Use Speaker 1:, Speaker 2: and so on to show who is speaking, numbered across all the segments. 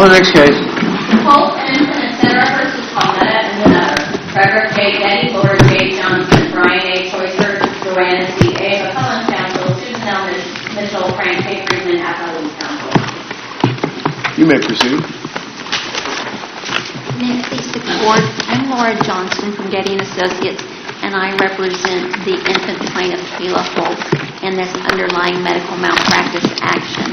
Speaker 1: Call the next case.
Speaker 2: Holt and Center versus Palmetto and another. Trevor J. Getty, Laura J. Johnson, Brian A. Choicer, Joanna C. A. Appellant Counsel, Susan L. Mitchell, Frank K. Friedman, Appellant Counsel.
Speaker 1: You may proceed.
Speaker 3: May it please the Court, I'm Laura Johnson from Getty & Associates, and I represent the infant plaintiff Kayla Holt in this underlying medical malpractice action.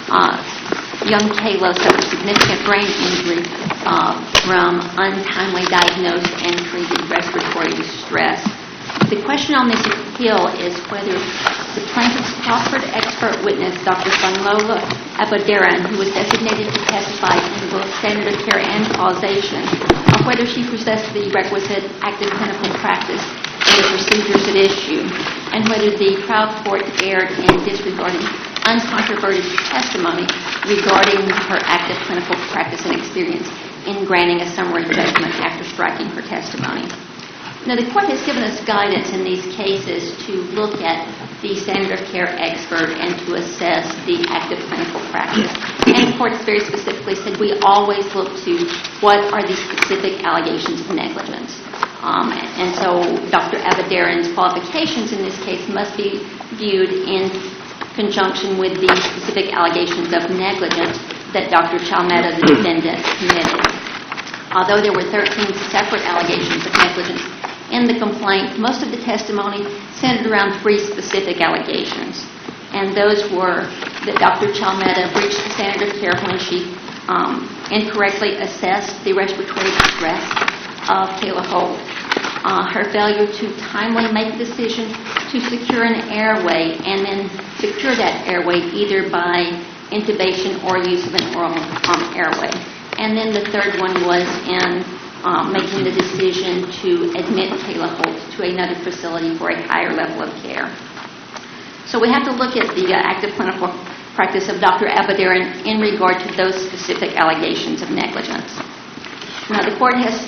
Speaker 3: Young Kayla suffered significant brain injury from untimely diagnosed and treated respiratory distress. The question on this appeal is whether the plaintiff's proffered expert witness, Dr. Funlola Abadaran, who was designated to testify in both standard of care and causation, or whether she possessed the requisite active clinical practice in the procedures at issue, and whether the trial court erred in disregarding uncontroverted testimony regarding her active clinical practice and experience in granting a summary judgment after striking her testimony. Now, the court has given us guidance in these cases to look at the standard of care expert and to assess the active clinical practice. And the court very specifically said we always look to what are the specific allegations of negligence. And so Dr. Abadaran's qualifications in this case must be viewed in conjunction with the specific allegations of negligence that Dr. Chalmetta, the defendant, committed. Although there were 13 separate allegations of negligence in the complaint, most of the testimony centered around 3 specific allegations. And those were that Dr. Chalmetta breached the standard of care when she incorrectly assessed the respiratory distress of Kayla Holt, her failure to timely make a decision to secure an airway and then secure that airway either by intubation or use of an oral airway. And then the third one was in making the decision to admit Kayla Holt to another facility for a higher level of care. So we have to look at the active clinical practice of Dr. Abadaran in regard to those specific allegations of negligence. Now, the court has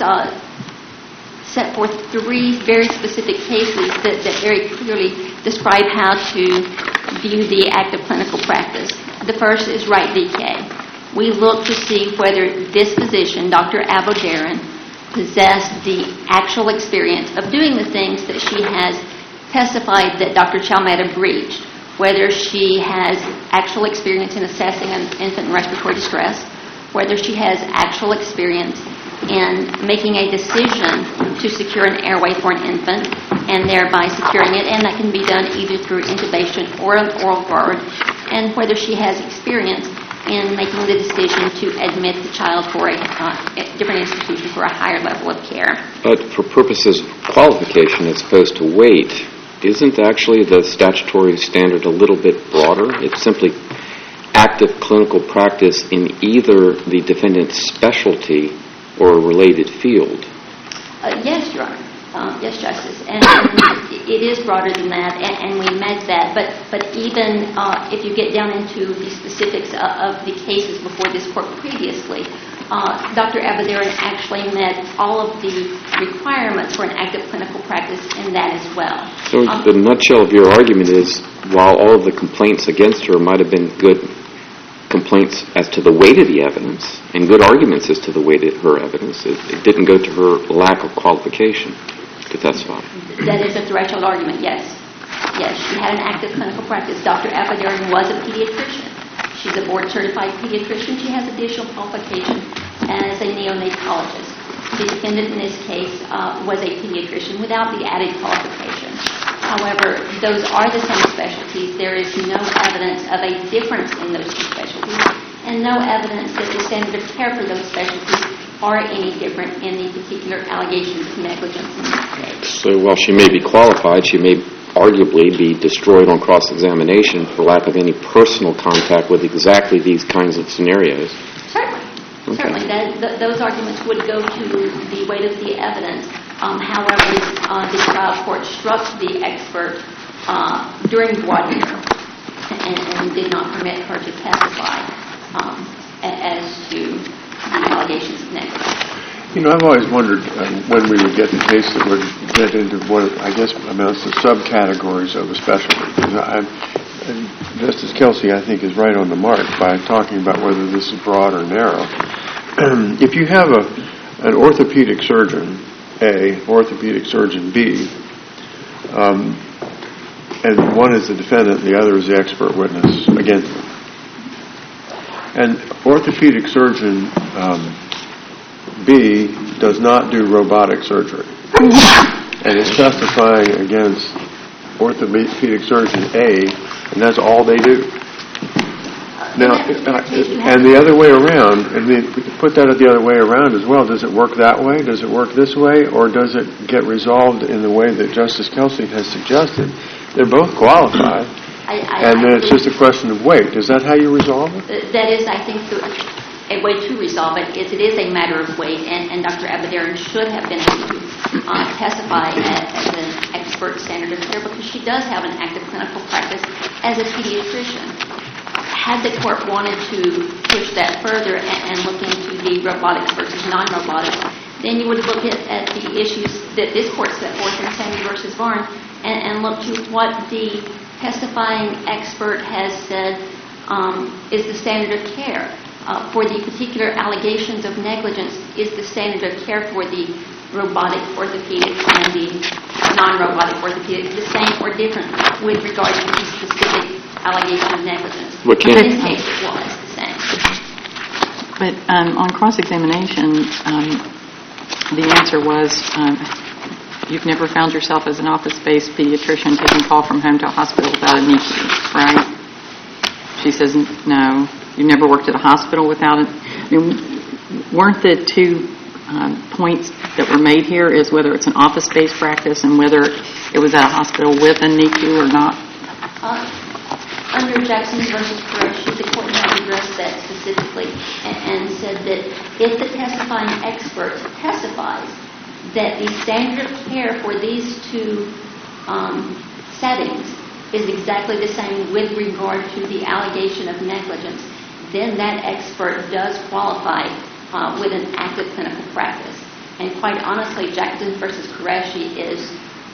Speaker 3: set forth 3 very specific cases that very clearly describe how to view the active clinical practice. The first is Wright v. Kay. We look to see whether this physician, Dr. Abadaran, possessed the actual experience of doing the things that she has testified that Dr. Chalmetta breached, whether she has actual experience in assessing an infant in respiratory distress, whether she has actual experience in making a decision to secure an airway for an infant and thereby securing it, and that can be done either through intubation or an oral guard, and whether she has experience in making the decision to admit the child for a different institution for a higher level of care.
Speaker 4: But for purposes of qualification as opposed to weight, isn't actually the statutory standard a little bit broader? It's simply active clinical practice in either the defendant's specialty or a related field.
Speaker 3: Yes, Your Honor. Yes, Justice. And it is broader than that, and we met that. But even if you get down into the specifics of the cases before this court previously, Dr. Abadaran actually met all of the requirements for an active clinical practice in that as well.
Speaker 4: So the nutshell of your argument is, while all of the complaints against her might have been good complaints as to the weight of the evidence and good arguments as to the weight of her evidence, it didn't go to her lack of qualification to testify.
Speaker 3: That is a threshold argument, yes. Yes, she had an active clinical practice. Dr. Abadaran was a pediatrician. She's a board-certified pediatrician. She has additional qualification as a neonatologist. The defendant in this case was a pediatrician without the added qualification. However, those are the same specialties. There is no evidence of a difference in those 2 specialties, and no evidence that the standard of care for those specialties are any different in the particular allegations of negligence in this case.
Speaker 4: So while she may be qualified, she may arguably be destroyed on cross-examination for lack of any personal contact with exactly these kinds of scenarios.
Speaker 3: Certainly. Okay. Certainly. Those arguments would go to the weight of the evidence. However, the trial court struck the expert during voir dire and did not permit her to testify as to the allegations of negligence.
Speaker 1: You know, I've always wondered when we would get the case that would get into what I guess amounts to subcategories of a specialty. Justice Kelsey, I think, is right on the mark by talking about whether this is broad or narrow. if you have an orthopedic surgeon A, orthopedic surgeon B, and one is the defendant, the other is the expert witness against them, and orthopedic surgeon B does not do robotic surgery and is testifying against orthopedic surgeon A, and that's all they do. Now, and the other way around, and put that the other way around as well, does it work that way? Does it work this way? Or does it get resolved in the way that Justice Kelsey has suggested? They're both qualified, and then it's just a question of weight. Is that how you resolve it?
Speaker 3: That is, I think, a way to resolve it is it is a matter of weight, and Dr. Abadaran should have been able to testify as an expert standard of care because she does have an active clinical practice as a pediatrician. Had the court wanted to push that further and look into the robotics versus non-robotics, then you would look at the issues that this court set forth in Sandy v. Varn and look to what the testifying expert has said is the standard of care. For the particular allegations of negligence, is the standard of care for the robotic orthopedic and the non-robotic orthopedic the same or different with regard to the specific allegation of negligence? In this case, it was the same.
Speaker 5: But on cross-examination, the answer was you've never found yourself as an office-based pediatrician taking call from home to a hospital without a NICU, right? She says, no. You never worked at a hospital without it? I mean, weren't the two points that were made here is whether it's an office-based practice and whether it was at a hospital with a NICU or not?
Speaker 3: Under Jackson v. Qureshi, the court has addressed that specifically and said that if the testifying expert testifies that the standard of care for these two settings is exactly the same with regard to the allegation of negligence, then that expert does qualify with an active clinical practice. And quite honestly, Jackson v. Qureshi is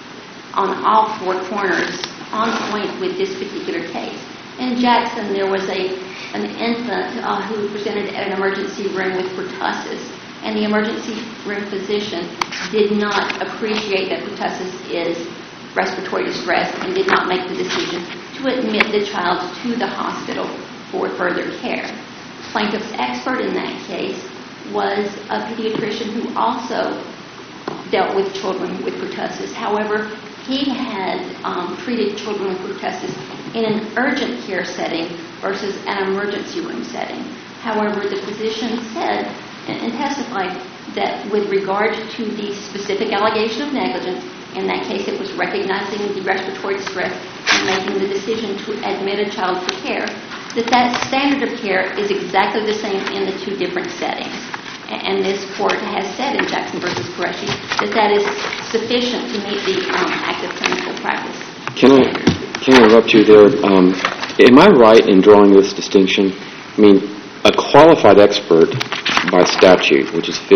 Speaker 3: on all four corners on point with this particular case. In Jackson, there was an infant who presented at an emergency room with pertussis, and the emergency room physician did not appreciate that pertussis is respiratory distress and did not make the decision to admit the child to the hospital for further care. Plaintiff's expert in that case was a pediatrician who also dealt with children with pertussis. However, he had treated children with pertussis in an urgent care setting versus an emergency room setting. However, the physician said and testified that with regard to the specific allegation of negligence, in that case it was recognizing the respiratory distress and making the decision to admit a child for care, that standard of care is exactly the same in the two different settings. And this court has said in Jackson v. Qureshi that is sufficient to meet the active clinical practice.
Speaker 4: Can I interrupt you there? Am I right in drawing this distinction? I mean, a qualified expert by statute, which is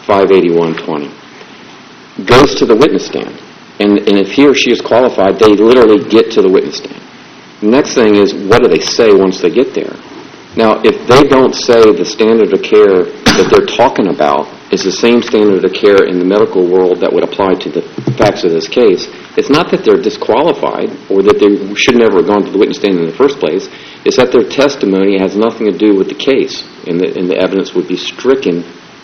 Speaker 4: 581.20, goes to the witness stand. And if he or she is qualified, they literally get to the witness stand. The next thing is, what do they say once they get there? Now, if they don't say the standard of care that they're talking about is the same standard of care in the medical world that would apply to the facts of this case, it's not that they're disqualified or that they should never have gone to the witness stand in the first place. It's that their testimony has nothing to do with the case, and the evidence would be stricken.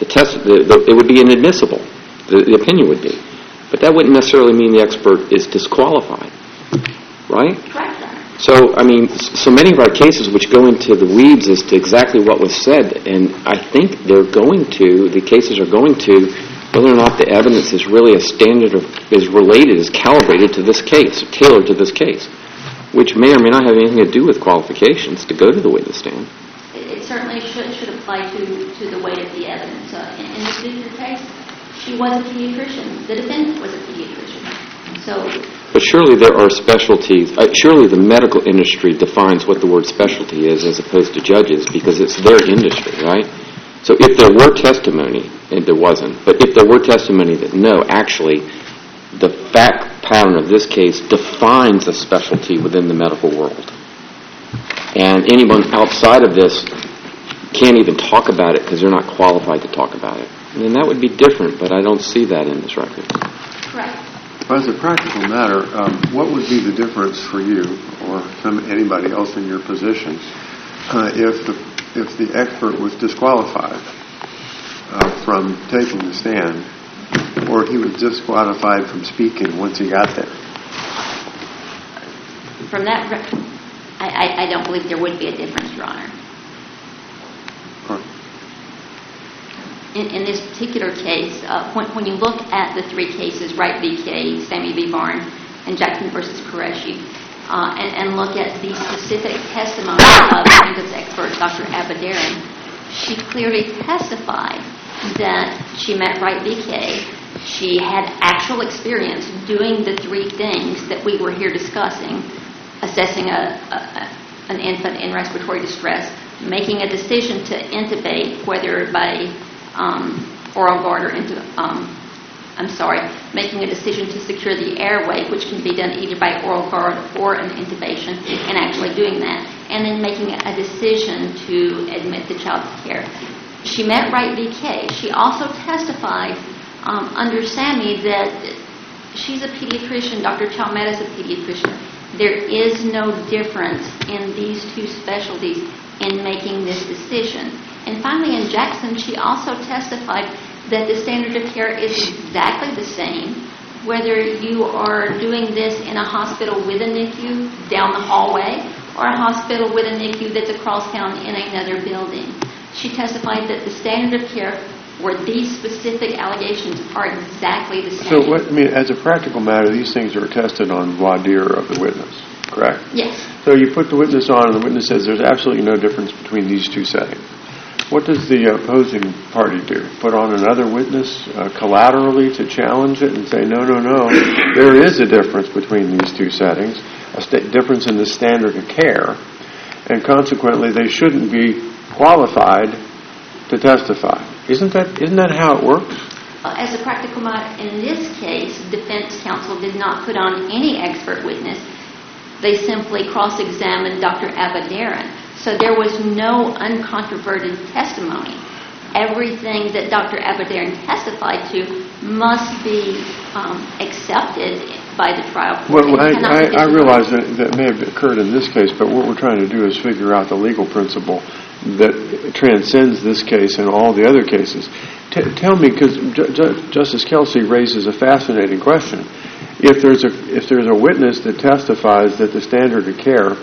Speaker 4: It would be inadmissible. The opinion would be. But that wouldn't necessarily mean the expert is disqualified, right?
Speaker 3: Correct.
Speaker 4: So, I mean, so many of our cases which go into the weeds as to exactly what was said, and I think the cases are going to, whether or not the evidence is really a standard is related, is calibrated to this case, tailored to this case, which may or may not have anything to do with qualifications to go to the witness stand.
Speaker 3: It certainly should apply to the weight of the evidence. In this particular case, she was a pediatrician. The defendant was a pediatrician.
Speaker 4: But surely there are specialties. Surely the medical industry defines what the word specialty is as opposed to judges because it's their industry, right? So if there were testimony, and there wasn't, but if there were testimony that no, actually, the fact pattern of this case defines a specialty within the medical world. And anyone outside of this can't even talk about it because they're not qualified to talk about it. And that would be different, but I don't see that in this record.
Speaker 3: Correct.
Speaker 1: As a practical matter, what would be the difference for you or anybody else in your position if the expert was disqualified from taking the stand, or he was disqualified from speaking once he got there?
Speaker 3: From that, I don't believe there would be a difference, Your Honor. In this particular case, when you look at the three cases, Wright v. Kay, Sammy v. Barn, and Jackson v. Qureshi, and look at the specific testimony of plaintiff's expert, Dr. Abadaran, she clearly testified that she met Wright v. Kay. She had actual experience doing the three things that we were here discussing, assessing an infant in respiratory distress, making a decision to intubate, whether by oral guard or making a decision to secure the airway, which can be done either by oral guard or an intubation, and actually doing that, and then making a decision to admit the child to care. She met Wright v. Kay. She also testified under Sammy that she's a pediatrician, Dr. Chalmetta's a pediatrician. There is no difference in these two specialties in making this decision. And finally, in Jackson, she also testified that the standard of care is exactly the same, whether you are doing this in a hospital with a NICU down the hallway or a hospital with a NICU that's across town in another building. She testified that the standard of care for these specific allegations are exactly the same.
Speaker 1: So, as a practical matter, these things are tested on voir dire of the witness, correct?
Speaker 3: Yes.
Speaker 1: So you put the witness on, and the witness says there's absolutely no difference between these two settings. What does the opposing party do? Put on another witness collaterally to challenge it and say, no, there is a difference between these two settings, a difference in the standard of care, and consequently they shouldn't be qualified to testify. Isn't that how it works?
Speaker 3: As a practical matter, in this case, defense counsel did not put on any expert witness. They simply cross-examined Dr. Abadaran. So there was no uncontroverted testimony. Everything that Dr. Abadaran testified to must be accepted by the trial court.
Speaker 1: Well, I realize that may have occurred in this case, but what we're trying to do is figure out the legal principle that transcends this case and all the other cases. Tell me, because Justice Kelsey raises a fascinating question. If there's a witness that testifies that the standard of care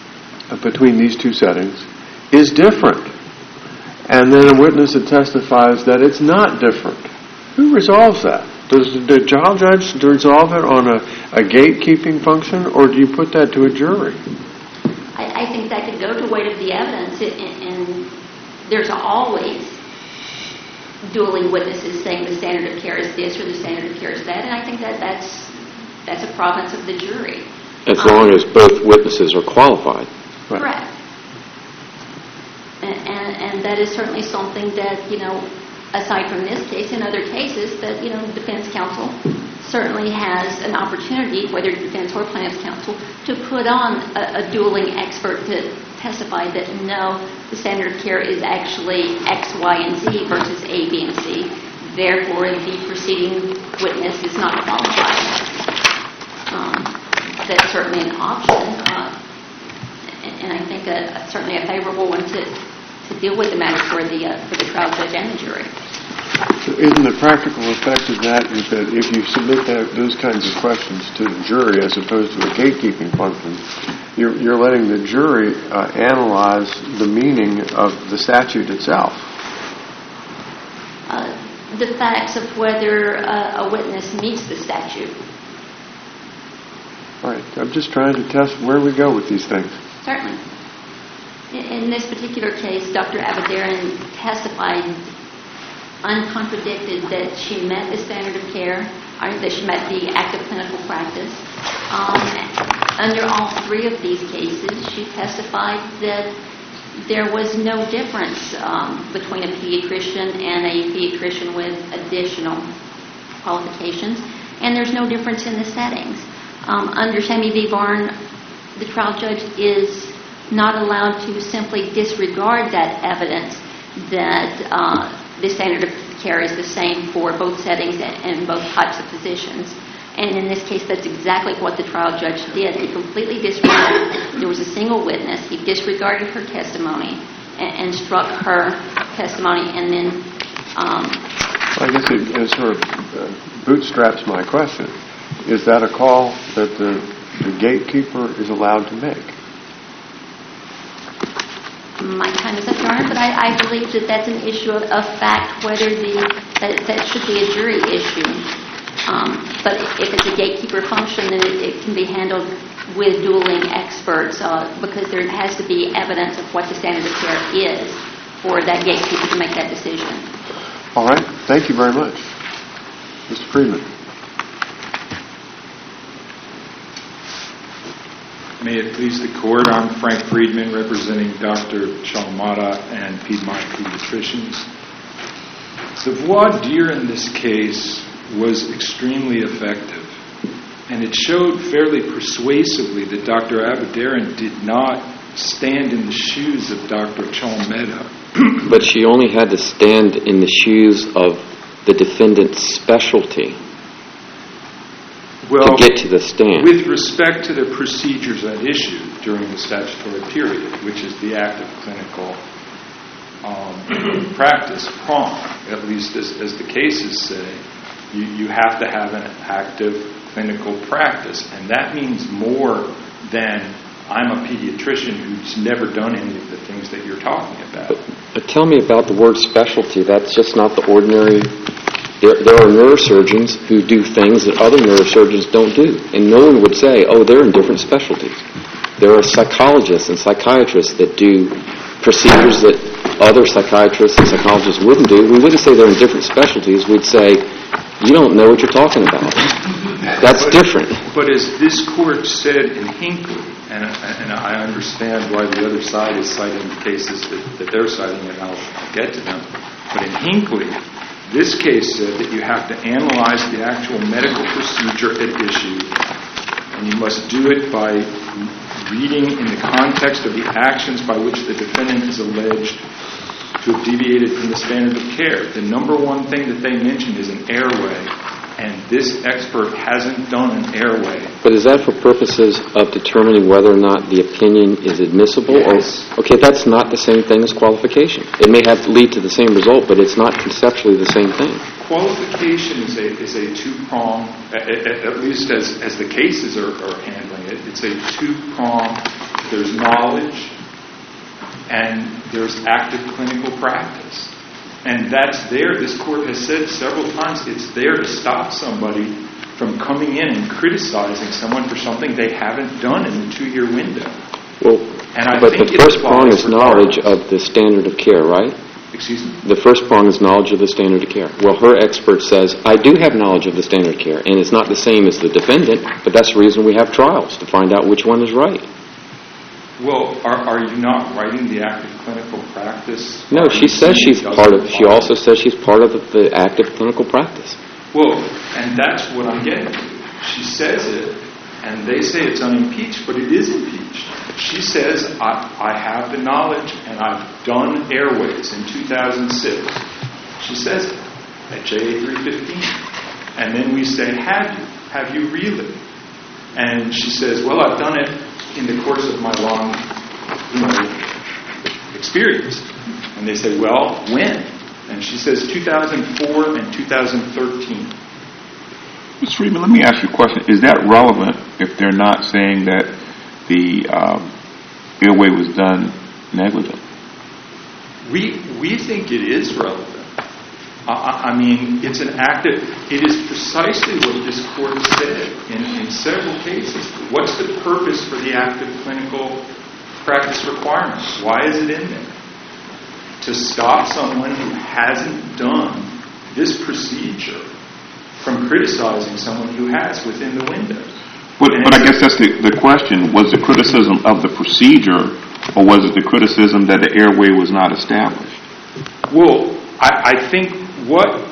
Speaker 1: between these two settings is different, and then a witness that testifies that it's not different, who resolves that? Does the trial judge resolve it on a gatekeeping function, or do you put that to a jury?
Speaker 3: I think that could go to weight of the evidence, and there's always dueling witnesses saying the standard of care is this or the standard of care is that, and I think that's a province of the jury.
Speaker 4: As long as both witnesses are qualified.
Speaker 1: Right.
Speaker 3: Correct. And that is certainly something that, aside from this case, in other cases, that, defense counsel certainly has an opportunity, whether defense or plaintiff's counsel, to put on a dueling expert to testify that, no, the standard of care is actually X, Y, and Z versus A, B, and C. Therefore, the preceding witness is not qualified. That's certainly an option. And I think certainly a favorable one to deal with the matter for the trial judge and the jury.
Speaker 1: So isn't the practical effect of that is that if you submit those kinds of questions to the jury as opposed to a gatekeeping function, you're letting the jury analyze the meaning of the statute itself?
Speaker 3: The facts of whether a witness meets the statute.
Speaker 1: Right. I'm just trying to test where we go with these things.
Speaker 3: Certainly. In this particular case, Dr. Abadaran testified uncontradicted that she met the standard of care, or that she met the active clinical practice. Under all three of these cases, she testified that there was no difference between a pediatrician and a pediatrician with additional qualifications, and there's no difference in the settings. Under Sammy v. Barn, the trial judge is not allowed to simply disregard that evidence that the standard of care is the same for both settings and both types of physicians. And in this case, that's exactly what the trial judge did. He completely disregarded. There was a single witness. He disregarded her testimony and struck her testimony, and then...
Speaker 1: I guess it sort of bootstraps my question. Is that a call that the gatekeeper is allowed to make?
Speaker 3: My time is up, Your Honor, but I believe that that's an issue of fact, whether that should be a jury issue. But if it's a gatekeeper function, then it can be handled with dueling experts because there has to be evidence of what the standard of care is for that gatekeeper to make that decision.
Speaker 1: All right. Thank you very much. Mr. Friedman.
Speaker 6: May it please the Court, I'm Frank Friedman, representing Dr. Chalmada and Piedmont Pediatricians. The voir dire in this case was extremely effective, and it showed fairly persuasively that Dr. Abadaran did not stand in the shoes of Dr. Chalmada.
Speaker 4: But she only had to stand in the shoes of the defendant's specialty to get to the stand.
Speaker 6: With respect to the procedures at issue during the statutory period, which is the active clinical practice prong, at least as the cases say, you have to have an active clinical practice. And that means more than I'm a pediatrician who's never done any of the things that you're talking about.
Speaker 4: But tell me about the word specialty. That's just not the ordinary... There are neurosurgeons who do things that other neurosurgeons don't do. And no one would say, oh, they're in different specialties. There are psychologists and psychiatrists that do procedures that other psychiatrists and psychologists wouldn't do. We wouldn't say they're in different specialties. We'd say, you don't know what you're talking about. That's different.
Speaker 6: But as this Court said in Hinckley, and I understand why the other side is citing the cases that they're citing, and I'll get to them, but in Hinckley, this case said that you have to analyze the actual medical procedure at issue, and you must do it by reading in the context of the actions by which the defendant is alleged to have deviated from the standard of care. The number one thing that they mentioned is an airway, and this expert hasn't done an airway.
Speaker 4: But is that for purposes of determining whether or not the opinion is admissible?
Speaker 6: Yes.
Speaker 4: Okay, that's not the same thing as qualification. It may have to lead to the same result, but it's not conceptually the same thing.
Speaker 6: Qualification is a two-prong, at least as the cases are handling it, it's a two-prong. There's knowledge and there's active clinical practice. And that's there. This Court has said several times it's there to stop somebody from coming in and criticizing someone for something they haven't done in the 2-year window.
Speaker 4: Well, but the first prong is knowledge of the standard of care, right?
Speaker 6: Excuse me?
Speaker 4: The first prong is knowledge of the standard of care. Well, her expert says, I do have knowledge of the standard of care, and it's not the same as the defendant, but that's the reason we have trials, to find out which one is right.
Speaker 6: Well, are you not writing the active clinical practice?
Speaker 4: No, she says she's part of. She also says she's part of the active clinical practice.
Speaker 6: Well, and that's what I'm getting to. She says it, and they say it's unimpeached, but it is impeached. She says, I have the knowledge, and I've done airways in 2006. She says it at JA 315. And then we say, have you really? And she says, well, I've done it in the course of my long, experience. And they say, well, when? And she says 2004 and 2013.
Speaker 7: Mr. Friedman, let me ask you a question. Is that relevant if they're not saying that the airway was done negligently?
Speaker 6: We think it is relevant. I mean, it's an active. It is precisely what this Court said in several cases. What's the purpose for the active clinical practice requirements? Why is it in there? To stop someone who hasn't done this procedure from criticizing someone who has within the window.
Speaker 7: But I guess that's the question. Was the criticism of the procedure, or was it the criticism that the airway was not established?
Speaker 6: Well, I think what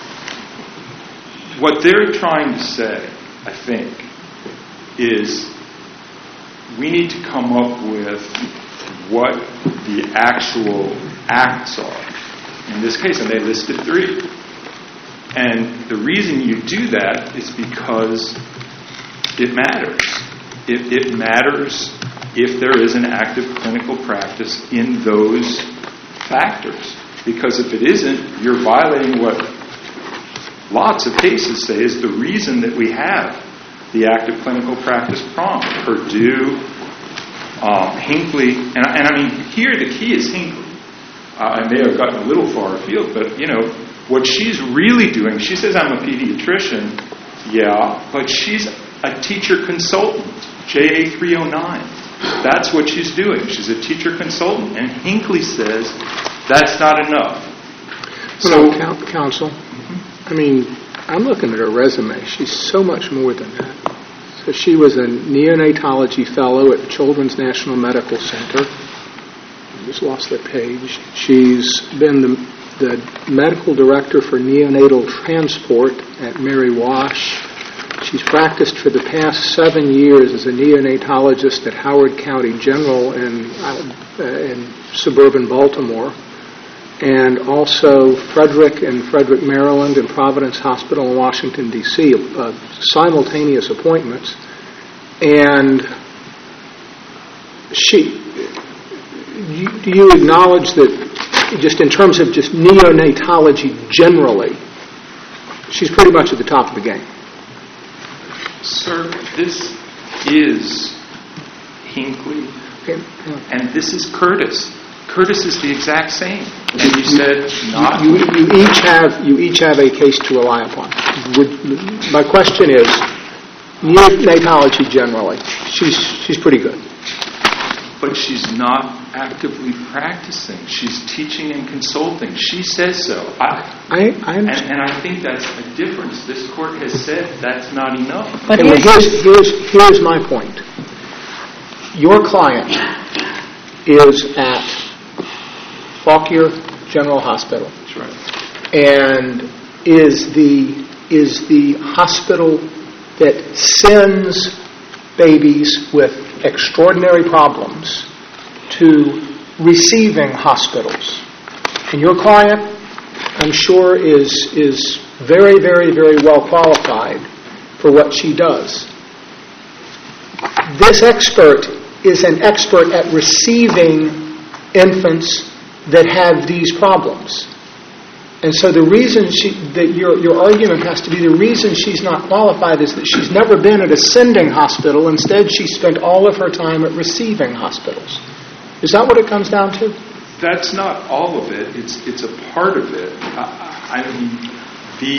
Speaker 6: they're trying to say, I think, is we need to come up with what the actual acts are. in this case, and they listed 3. And the reason you do that is because it matters. It matters if there is an active clinical practice in those factors. Because if it isn't, you're violating what lots of cases say is the reason that we have the active clinical practice prompt. Purdue, Hinckley, and I mean, here the key is Hinckley. I may have gotten a little far afield, but, what she's really doing, she says, I'm a pediatrician, yeah, but she's a teacher consultant, JA 309. That's what she's doing. She's a teacher consultant. And Hinckley says that's not enough.
Speaker 8: So, counsel, I mean, I'm looking at her resume. She's so much more than that. So she was a neonatology fellow at the Children's National Medical Center. I just lost that page. She's been the medical director for neonatal transport at Mary Wash. She's practiced for the past 7 years as a neonatologist at Howard County General in suburban Baltimore, and also Frederick, Maryland, and Providence Hospital in Washington, D.C., simultaneous appointments. And do you acknowledge that just in terms of just neonatology generally, she's pretty much at the top of the game?
Speaker 6: Sir, this is Hinckley, and this is Curtis. Curtis is the exact same. And you said not.
Speaker 8: You each have a case to rely upon. My question is, neonatology generally, she's pretty good.
Speaker 6: But she's not actively practicing. She's teaching and consulting. She says so. And I think that's a difference. This court has said that's not enough.
Speaker 8: But here's my point. Your client is at Fauquier General Hospital.
Speaker 6: That's right.
Speaker 8: And is the hospital that sends babies with extraordinary problems to receiving hospitals. And your client, I'm sure, is very, very, very well qualified for what she does. This expert is an expert at receiving infants that have these problems. And so the reason that your argument has to be the reason she's not qualified is that she's never been at a sending hospital. Instead, she spent all of her time at receiving hospitals. Is that what it comes down to?
Speaker 6: That's not all of it. It's a part of it. I mean, the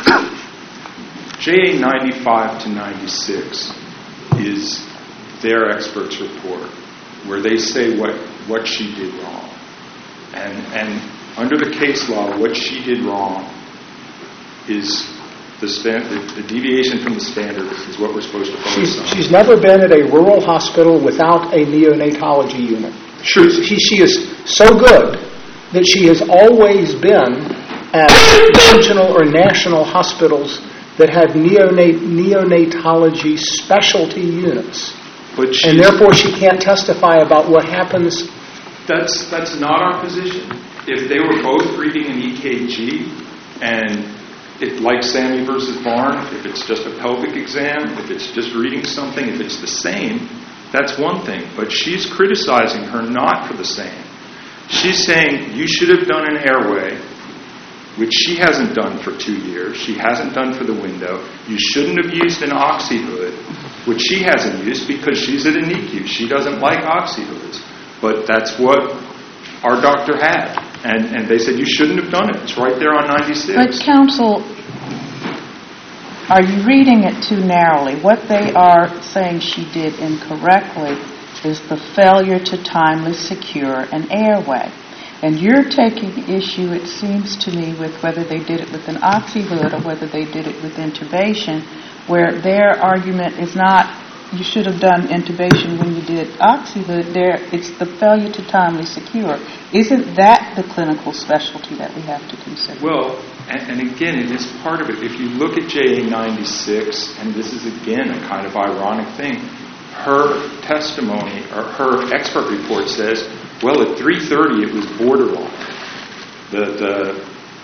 Speaker 6: JA 95 to 96 is their expert's report, where they say what she did wrong. And under the case law, what she did wrong is the deviation from the standard is what we're supposed to focus on. She's
Speaker 8: never been at a rural hospital without a neonatology unit.
Speaker 6: Sure.
Speaker 8: She is so good that she has always been at regional or national hospitals that have neonatology specialty units. And therefore she can't testify about what happens.
Speaker 6: That's not our position. If they were both reading an EKG, and like Sammy versus Barn, if it's just a pelvic exam, if it's just reading something, if it's the same, that's one thing. But she's criticizing her not for the same. She's saying you should have done an airway, which she hasn't done for 2 years. She hasn't done for the window. You shouldn't have used an oxy hood, which she hasn't used because she's at a NICU. She doesn't like oxy hoods. But that's what our doctor had. And they said, you shouldn't have done it. It's right there on 96.
Speaker 9: But, counsel, are you reading it too narrowly? What they are saying she did incorrectly is the failure to timely secure an airway. And you're taking issue, it seems to me, with whether they did it with an oxy hood or whether they did it with intubation, where their argument is not, you should have done intubation when you did oxy hood. It's the failure to timely secure. Isn't that the clinical specialty that we have to consider?
Speaker 6: Well, and again, it is part of it. If you look at JA 96, and this is again a kind of ironic thing, her testimony or her expert report says, well, at 3:30 it was borderline. the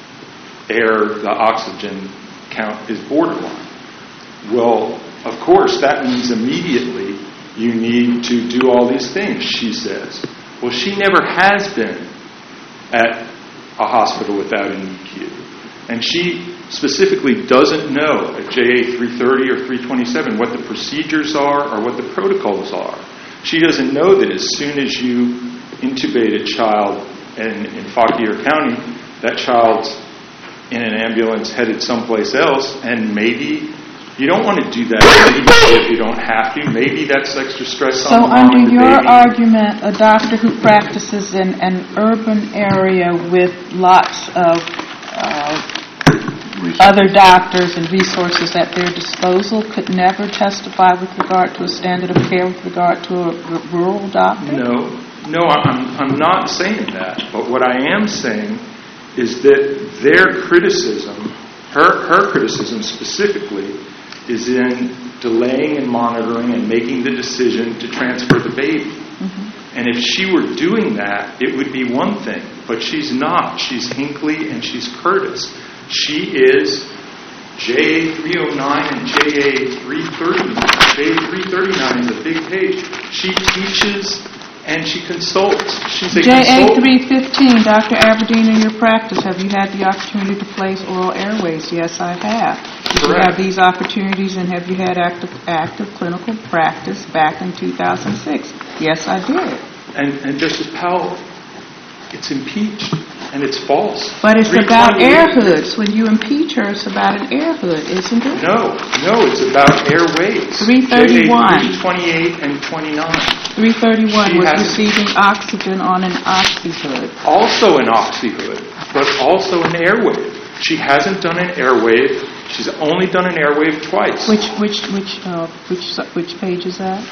Speaker 6: oxygen count is borderline. Well, of course, that means immediately you need to do all these things, she says. Well, she never has been at a hospital without an EQ. And she specifically doesn't know at JA 330 or 327 what the procedures are or what the protocols are. She doesn't know that as soon as you intubate a child in Fauquier County, that child's in an ambulance headed someplace else, and maybe you don't want to do that if you don't have to. Maybe that's extra stress on the mom and the baby.
Speaker 9: So under your argument, a doctor who practices in an urban area with lots of other doctors and resources at their disposal could never testify with regard to a standard of care with regard to a rural doctor?
Speaker 6: No, I'm not saying that. But what I am saying is that their criticism, her criticism specifically, is in delaying and monitoring and making the decision to transfer the baby. Mm-hmm. And if she were doing that, it would be one thing. But she's not. She's Hinckley and she's Curtis. She is JA 309 and JA 330. JA 339 is a big page. She teaches and she consults. She's a
Speaker 9: JA 315, Dr. Aberdeen, in your practice, have you had the opportunity to place oral airways? Yes, I have. Did you have these opportunities, and have you had active clinical practice back in 2006? Yes, I did.
Speaker 6: And Justice Powell, it's impeached, and it's false.
Speaker 9: But it's about air hoods. When you impeach her, it's about an air hood, isn't it?
Speaker 6: No, it's about airways.
Speaker 9: 331.
Speaker 6: 28 and 29.
Speaker 9: 331 was receiving oxygen on an oxyhood.
Speaker 6: Also an oxyhood, but also an airwave. She hasn't done an airwave. She's only done an airwave twice.
Speaker 9: Which page is that?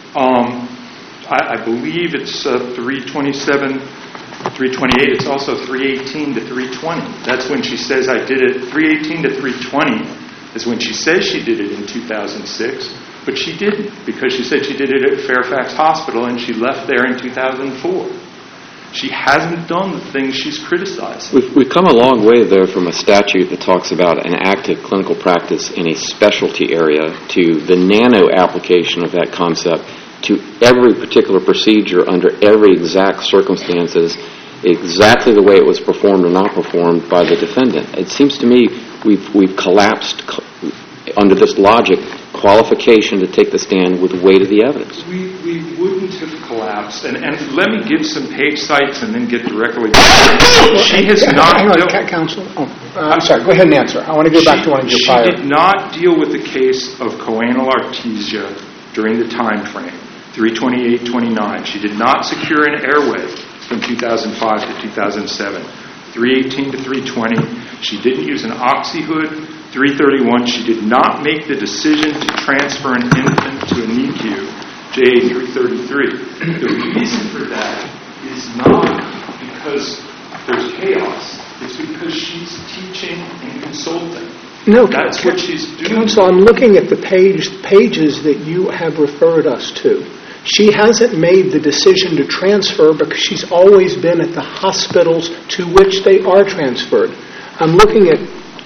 Speaker 6: I believe it's 327, 328. It's also 318 to 320. That's when she says I did it. 318 to 320 is when she says she did it in 2006, but she didn't, because she said she did it at Fairfax Hospital and she left there in 2004. She hasn't done the things she's criticized.
Speaker 4: We've come a long way, though, from a statute that talks about an active clinical practice in a specialty area to the nano application of that concept to every particular procedure under every exact circumstances, exactly the way it was performed or not performed by the defendant. It seems to me we've collapsed under this logic qualification to take the stand with the weight of the evidence.
Speaker 6: We wouldn't have collapsed. And let me give some page sites and then get directly to it. She has not...
Speaker 8: Hang on, counsel. I'm sorry. Go ahead and answer. I want to go back to one of your prior...
Speaker 6: She did not deal with the case of choanal artesia during the time frame, 328-29. She did not secure an airway from 2005 to 2007. 318 to 320. She didn't use an oxyhood. 331, she did not make the decision to transfer an infant to a NICU, JA 333. The reason for that is not because there's chaos. It's because she's teaching and consulting.
Speaker 8: No,
Speaker 6: that's what she's doing.
Speaker 8: Counsel, I'm looking at the pages that you have referred us to. She hasn't made the decision to transfer because she's always been at the hospitals to which they are transferred. I'm looking at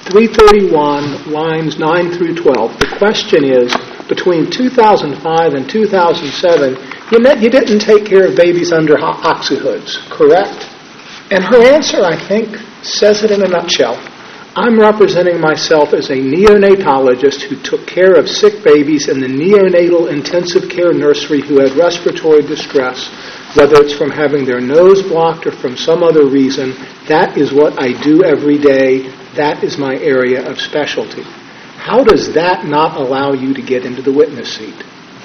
Speaker 8: 331, lines 9 through 12. The question is, between 2005 and 2007, you didn't take care of babies under oxyhoods, correct? And her answer, I think, says it in a nutshell. I'm representing myself as a neonatologist who took care of sick babies in the neonatal intensive care nursery who had respiratory distress, whether it's from having their nose blocked or from some other reason. That is what I do every day. That is my area of specialty. How does that not allow you to get into the witness seat?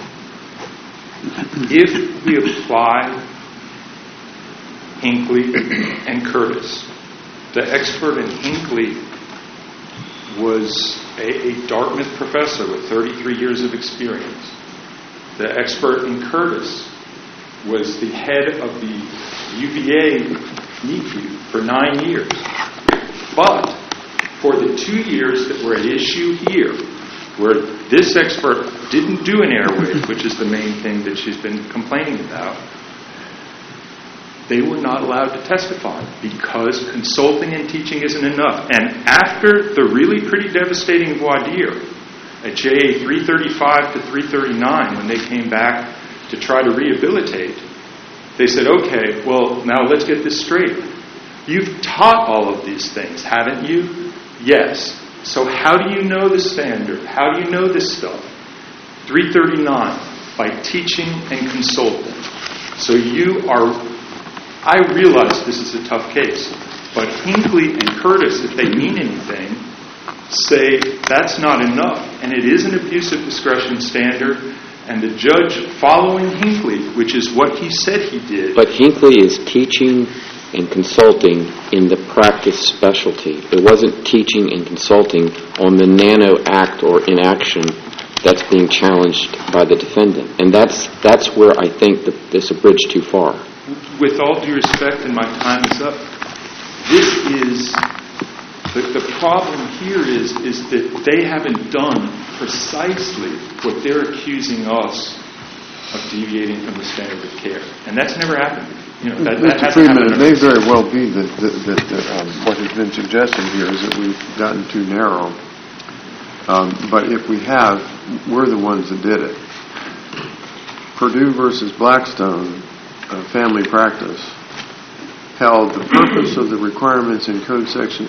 Speaker 6: If we apply Hinckley and Curtis, the expert in Hinckley was a Dartmouth professor with 33 years of experience. The expert in Curtis was the head of the UVA NICU for 9 years. But for the 2 years that were at issue here, where this expert didn't do an airway, which is the main thing that she's been complaining about, they were not allowed to testify because consulting and teaching isn't enough. And after the really pretty devastating voir dire at JA 335 to 339, when they came back to try to rehabilitate, they said, okay, well, now let's get this straight. You've taught all of these things, haven't you? Yes. So how do you know the standard? How do you know this stuff? 339, by teaching and consulting. So you are, I realize this is a tough case, but Hinckley and Curtis, if they mean anything, say that's not enough. And it is an abuse of discretion standard, and the judge following Hinckley, which is what he said he did.
Speaker 4: But Hinckley is teaching and consulting in the practice specialty. It wasn't teaching and consulting on the nano act or inaction that's being challenged by the defendant. And that's where I think this is a bridge too far.
Speaker 6: With all due respect, and my time is up, this is, the problem here is that they haven't done precisely what they're accusing us of deviating from the standard of care. And that's never happened. You know, that
Speaker 1: Mr.
Speaker 6: hasn't
Speaker 1: Friedman,
Speaker 6: happened.
Speaker 1: it may very well be that what has been suggested here is that we've gotten too narrow. But if we have, we're the ones that did it. Purdue versus Blackstone, family practice, held the purpose of the requirements in Code Section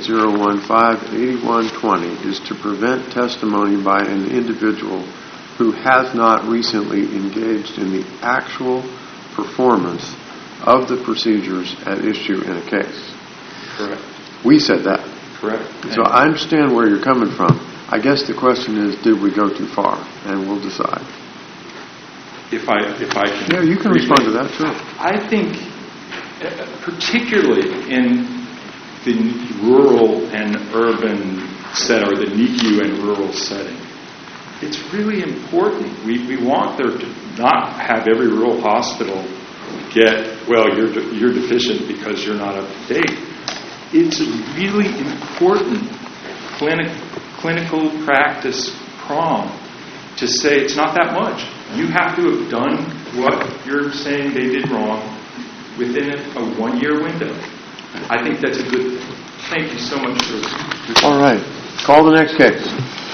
Speaker 1: 8.015-8120 is to prevent testimony by an individual who has not recently engaged in the actual performance of the procedures at issue in a case.
Speaker 6: Correct.
Speaker 1: We said that.
Speaker 6: Correct.
Speaker 1: So I understand where you're coming from. I guess the question is, did we go too far? And we'll decide.
Speaker 6: If I can...
Speaker 1: Yeah, you can respond to that, sure.
Speaker 6: I think, particularly in the rural and urban setting, or the NICU and rural setting, it's really important. We want there to not have every rural hospital get, well, you're deficient because you're not up to date. It's a really important clinical practice prong to say it's not that much. You have to have done what you're saying they did wrong within a 1-year window. I think that's a good thing. Thank you so much for...
Speaker 1: All right. Call the next case.